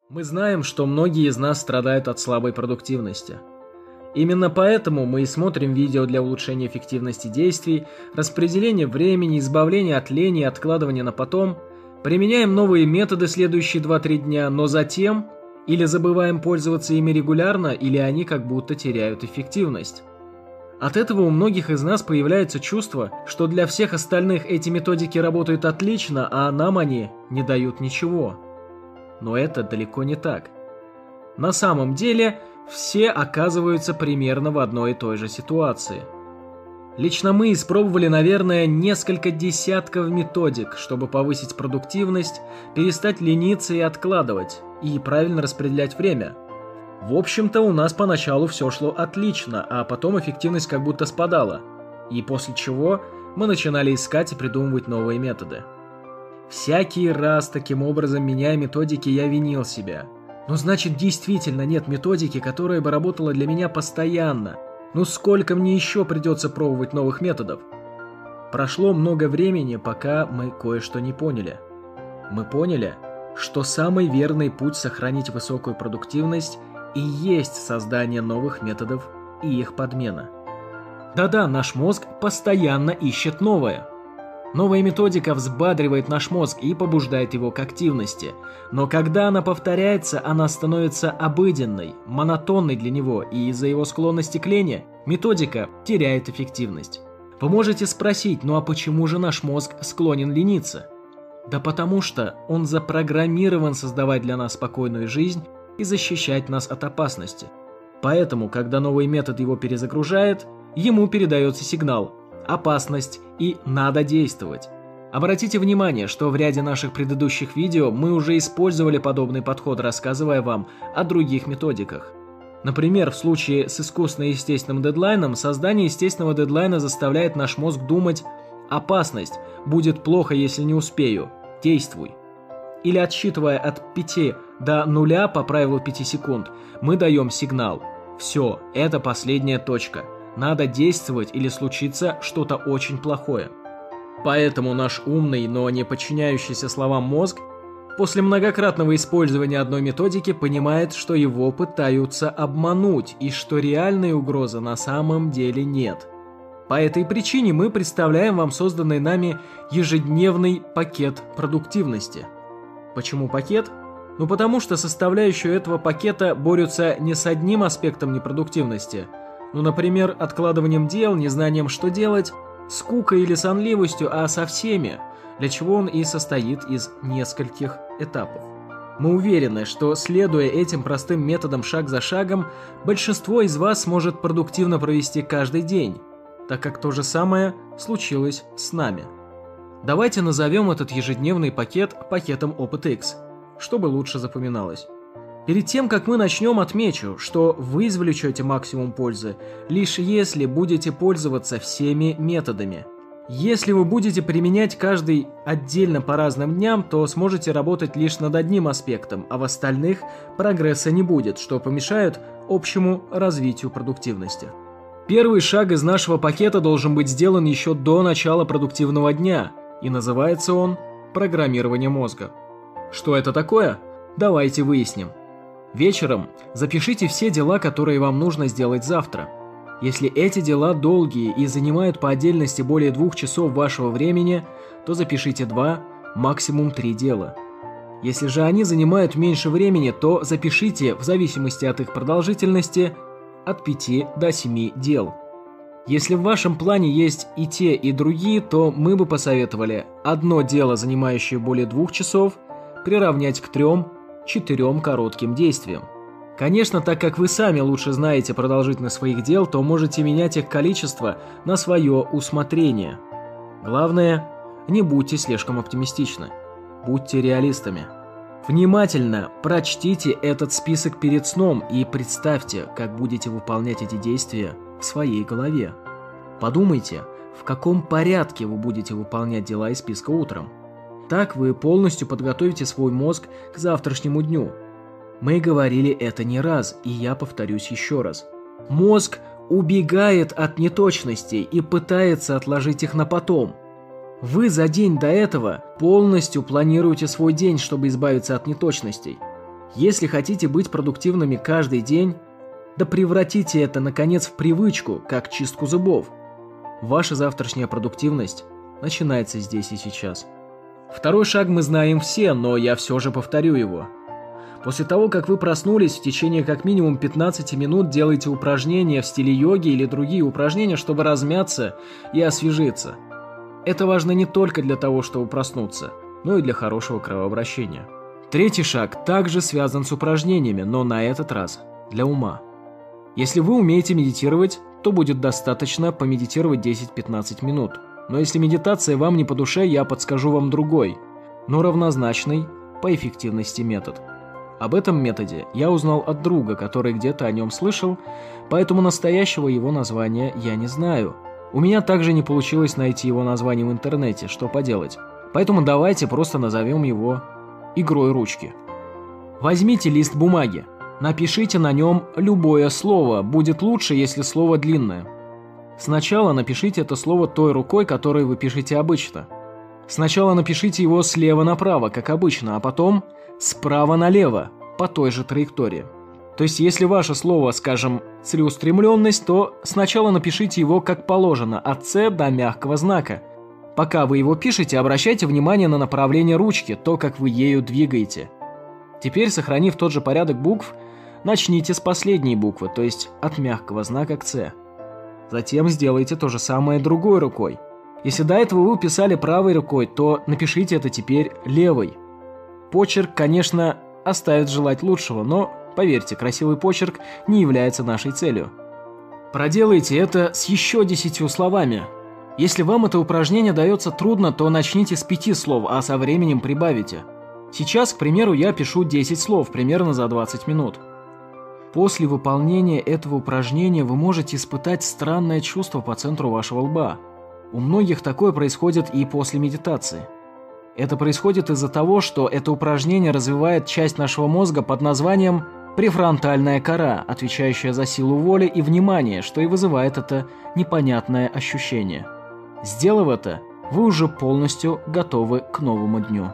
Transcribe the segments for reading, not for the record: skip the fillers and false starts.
Мы знаем, что многие из нас страдают от слабой продуктивности. Именно поэтому мы и смотрим видео для улучшения эффективности действий, распределения времени, избавления от лени и откладывания на потом, применяем новые методы следующие 2-3 дня, но затем или забываем пользоваться ими регулярно, или они как будто теряют эффективность. От этого у многих из нас появляется чувство, что для всех остальных эти методики работают отлично, а нам они не дают ничего. Но это далеко не так. На самом деле, все оказываются примерно в одной и той же ситуации. Лично мы испробовали, наверное, несколько десятков методик, чтобы повысить продуктивность, перестать лениться и откладывать, и правильно распределять время. В общем-то, у нас поначалу все шло отлично, а потом эффективность как будто спадала. И после чего мы начинали искать и придумывать новые методы. Всякий раз таким образом, меняя методики, я винил себя. Но значит, действительно нет методики, которая бы работала для меня постоянно. Ну сколько мне еще придется пробовать новых методов? Прошло много времени, пока мы кое-что не поняли. Мы поняли, что самый верный путь сохранить высокую продуктивность и есть создание новых методов и их подмена. Да-да, наш мозг постоянно ищет новое. Новая методика взбадривает наш мозг и побуждает его к активности. Но когда она повторяется, она становится обыденной, монотонной для него, и из-за его склонности к лени методика теряет эффективность. Вы можете спросить, ну а почему же наш мозг склонен лениться? Да потому что он запрограммирован создавать для нас спокойную жизнь и защищать нас от опасности. Поэтому, когда новый метод его перезагружает, ему передается сигнал «опасность» и «надо действовать». Обратите внимание, что в ряде наших предыдущих видео мы уже использовали подобный подход, рассказывая вам о других методиках. Например, в случае с искусственно-естественным дедлайном, создание естественного дедлайна заставляет наш мозг думать «опасность, будет плохо, если не успею, действуй». Или отсчитывая от 5 до 0 по правилу 5 секунд, мы даем сигнал «все, это последняя точка». Надо действовать или случится что-то очень плохое. Поэтому наш умный, но не подчиняющийся словам мозг после многократного использования одной методики понимает, что его пытаются обмануть и что реальной угрозы на самом деле нет. По этой причине мы представляем вам созданный нами ежедневный пакет продуктивности. Почему пакет? Ну потому что составляющие этого пакета борются не с одним аспектом непродуктивности, ну, например, откладыванием дел, незнанием, что делать, скукой или сонливостью, а со всеми, для чего он и состоит из нескольких этапов. Мы уверены, что, следуя этим простым методам шаг за шагом, большинство из вас сможет продуктивно провести каждый день, так как то же самое случилось с нами. Давайте назовем этот ежедневный пакет пакетом Опыт X, чтобы лучше запоминалось. Перед тем, как мы начнем, отмечу, что вы извлечете максимум пользы, лишь если будете пользоваться всеми методами. Если вы будете применять каждый отдельно по разным дням, то сможете работать лишь над одним аспектом, а в остальных прогресса не будет, что помешает общему развитию продуктивности. Первый шаг из нашего пакета должен быть сделан еще до начала продуктивного дня, и называется он «программирование мозга». Что это такое? Давайте выясним. Вечером запишите все дела, которые вам нужно сделать завтра. Если эти дела долгие и занимают по отдельности более 2 часов вашего времени, то запишите 2, максимум 3 дела. Если же они занимают меньше времени, то запишите, в зависимости от их продолжительности, от 5 до 7 дел. Если в вашем плане есть и те, и другие, то мы бы посоветовали одно дело, занимающее более 2 часов, приравнять к 3-4 коротким действиям. Конечно, так как вы сами лучше знаете продолжительность своих дел, то можете менять их количество на свое усмотрение. Главное, не будьте слишком оптимистичны. Будьте реалистами. Внимательно прочтите этот список перед сном и представьте, как будете выполнять эти действия в своей голове. Подумайте, в каком порядке вы будете выполнять дела из списка утром. Так вы полностью подготовите свой мозг к завтрашнему дню. Мы говорили это не раз, и я повторюсь еще раз. Мозг убегает от неточностей и пытается отложить их на потом. Вы за день до этого полностью планируете свой день, чтобы избавиться от неточностей. Если хотите быть продуктивными каждый день, да превратите это, наконец, в привычку, как чистку зубов. Ваша завтрашняя продуктивность начинается здесь и сейчас. Второй шаг мы знаем все, но я все же повторю его. После того, как вы проснулись, в течение как минимум 15 минут делайте упражнения в стиле йоги или другие упражнения, чтобы размяться и освежиться. Это важно не только для того, чтобы проснуться, но и для хорошего кровообращения. Третий шаг также связан с упражнениями, но на этот раз для ума. Если вы умеете медитировать, то будет достаточно помедитировать 10-15 минут. Но если медитация вам не по душе, я подскажу вам другой, но равнозначный по эффективности метод. Об этом методе я узнал от друга, который где-то о нем слышал, поэтому настоящего его названия я не знаю. У меня также не получилось найти его название в интернете, что поделать. Поэтому давайте просто назовем его игрой ручки. Возьмите лист бумаги, напишите на нем любое слово, будет лучше, если слово длинное. Сначала напишите это слово той рукой, которой вы пишете обычно. Сначала напишите его слева направо, как обычно, а потом справа налево, по той же траектории. То есть, если ваше слово, скажем, целеустремленность, то сначала напишите его как положено, от «С» до мягкого знака. Пока вы его пишете, обращайте внимание на направление ручки, то, как вы ею двигаете. Теперь, сохранив тот же порядок букв, начните с последней буквы, то есть от мягкого знака к «С». Затем сделайте то же самое другой рукой. Если до этого вы писали правой рукой, то напишите это теперь левой. Почерк, конечно, оставит желать лучшего, но, поверьте, красивый почерк не является нашей целью. Проделайте это с еще 10 словами. Если вам это упражнение дается трудно, то начните с 5 слов, а со временем прибавите. Сейчас, к примеру, я пишу 10 слов, примерно за 20 минут. После выполнения этого упражнения вы можете испытать странное чувство по центру вашего лба. У многих такое происходит и после медитации. Это происходит из-за того, что это упражнение развивает часть нашего мозга под названием префронтальная кора, отвечающая за силу воли и внимания, что и вызывает это непонятное ощущение. Сделав это, вы уже полностью готовы к новому дню.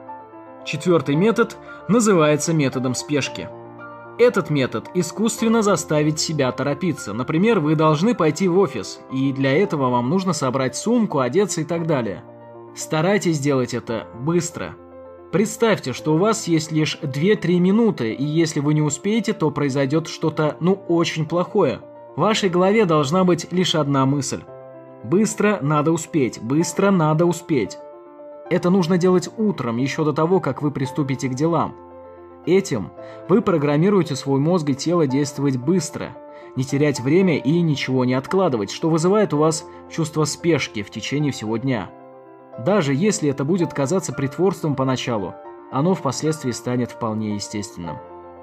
Четвертый метод называется методом спешки. Этот метод искусственно заставить себя торопиться. Например, вы должны пойти в офис, и для этого вам нужно собрать сумку, одеться и так далее. Старайтесь сделать это быстро. Представьте, что у вас есть лишь 2-3 минуты, и если вы не успеете, то произойдет что-то, очень плохое. В вашей голове должна быть лишь одна мысль. Быстро надо успеть, быстро надо успеть. Это нужно делать утром, еще до того, как вы приступите к делам. Этим вы программируете свой мозг и тело действовать быстро, не терять время и ничего не откладывать, что вызывает у вас чувство спешки в течение всего дня. Даже если это будет казаться притворством поначалу, оно впоследствии станет вполне естественным.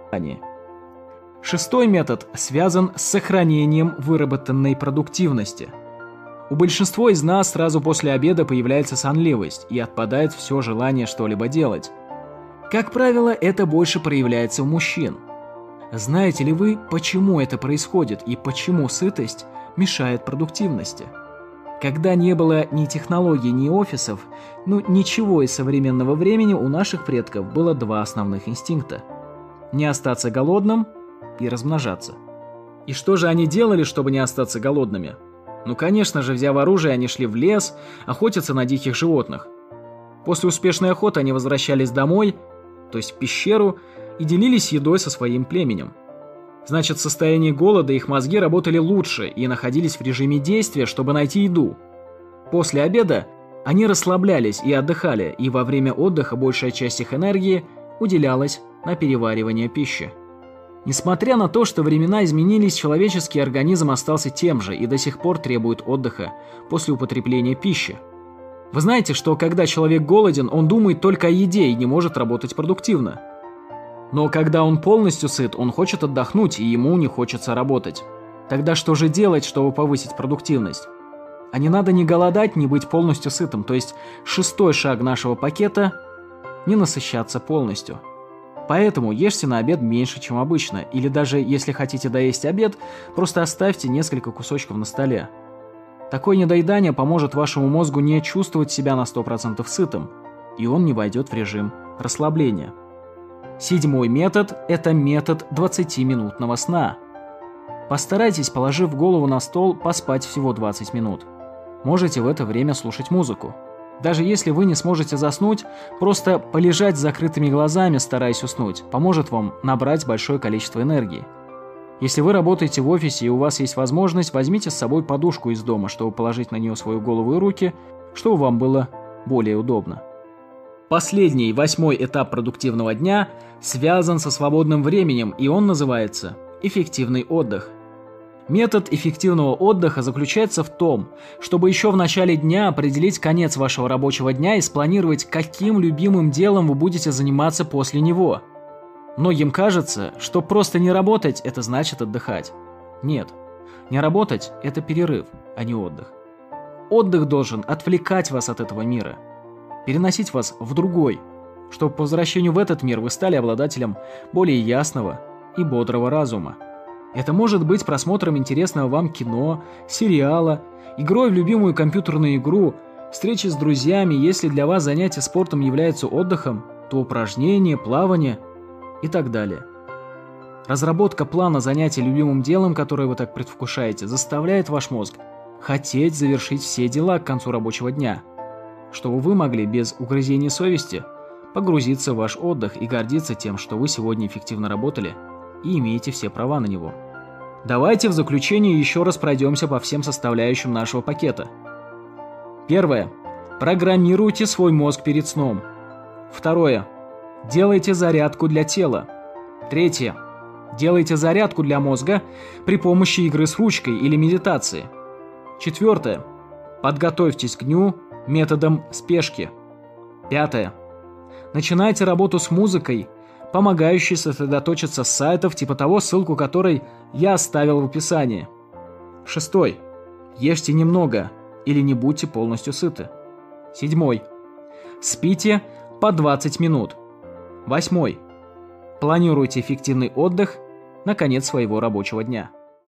Шестой метод связан с сохранением выработанной продуктивности. У большинства из нас сразу после обеда появляется сонливость и отпадает все желание что-либо делать. Как правило, это больше проявляется у мужчин. Знаете ли вы, почему это происходит и почему сытость мешает продуктивности? Когда не было ни технологий, ни офисов, ничего из современного времени, у наших предков было два основных инстинкта. Не остаться голодным и размножаться. И что же они делали, чтобы не остаться голодными? Конечно же, взяв оружие, они шли в лес, охотиться на диких животных. После успешной охоты они возвращались домой, то есть в пещеру, и делились едой со своим племенем. Значит, в состоянии голода их мозги работали лучше и находились в режиме действия, чтобы найти еду. После обеда они расслаблялись и отдыхали, и во время отдыха большая часть их энергии уделялась на переваривание пищи. Несмотря на то, что времена изменились, человеческий организм остался тем же и до сих пор требует отдыха после употребления пищи. Вы знаете, что когда человек голоден, он думает только о еде и не может работать продуктивно. Но когда он полностью сыт, он хочет отдохнуть, и ему не хочется работать. Тогда что же делать, чтобы повысить продуктивность? А не надо ни голодать, ни быть полностью сытым. То есть шестой шаг нашего пакета – не насыщаться полностью. Поэтому ешьте на обед меньше, чем обычно. Или даже если хотите доесть обед, просто оставьте несколько кусочков на столе. Такое недоедание поможет вашему мозгу не чувствовать себя на 100% сытым, и он не войдет в режим расслабления. 7-й метод – это метод 20-минутного сна. Постарайтесь, положив голову на стол, поспать всего 20 минут. Можете в это время слушать музыку. Даже если вы не сможете заснуть, просто полежать с закрытыми глазами, стараясь уснуть, поможет вам набрать большое количество энергии. Если вы работаете в офисе и у вас есть возможность, возьмите с собой подушку из дома, чтобы положить на нее свою голову и руки, чтобы вам было более удобно. Последний, 8-й этап продуктивного дня связан со свободным временем, и он называется эффективный отдых. Метод эффективного отдыха заключается в том, чтобы еще в начале дня определить конец вашего рабочего дня и спланировать, каким любимым делом вы будете заниматься после него. Многим кажется, что просто не работать – это значит отдыхать. Нет, не работать – это перерыв, а не отдых. Отдых должен отвлекать вас от этого мира, переносить вас в другой, чтобы по возвращению в этот мир вы стали обладателем более ясного и бодрого разума. Это может быть просмотром интересного вам кино, сериала, игрой в любимую компьютерную игру, встречей с друзьями. Если для вас занятие спортом является отдыхом, то упражнения, плавание и так далее. Разработка плана занятий любимым делом, которое вы так предвкушаете, заставляет ваш мозг хотеть завершить все дела к концу рабочего дня, чтобы вы могли без угрызений совести погрузиться в ваш отдых и гордиться тем, что вы сегодня эффективно работали и имеете все права на него. Давайте в заключение еще раз пройдемся по всем составляющим нашего пакета. Первое. Программируйте свой мозг перед сном. Второе. Делайте зарядку для тела. Третье. Делайте зарядку для мозга при помощи игры с ручкой или медитации. Четвертое. Подготовьтесь к дню методом спешки. Пятое. Начинайте работу с музыкой, помогающей сосредоточиться с сайтов типа того, ссылку которой я оставил в описании. Шестой. Ешьте немного или не будьте полностью сыты. Седьмой. Спите по 20 минут. Восьмой. Планируйте эффективный отдых на конец своего рабочего дня.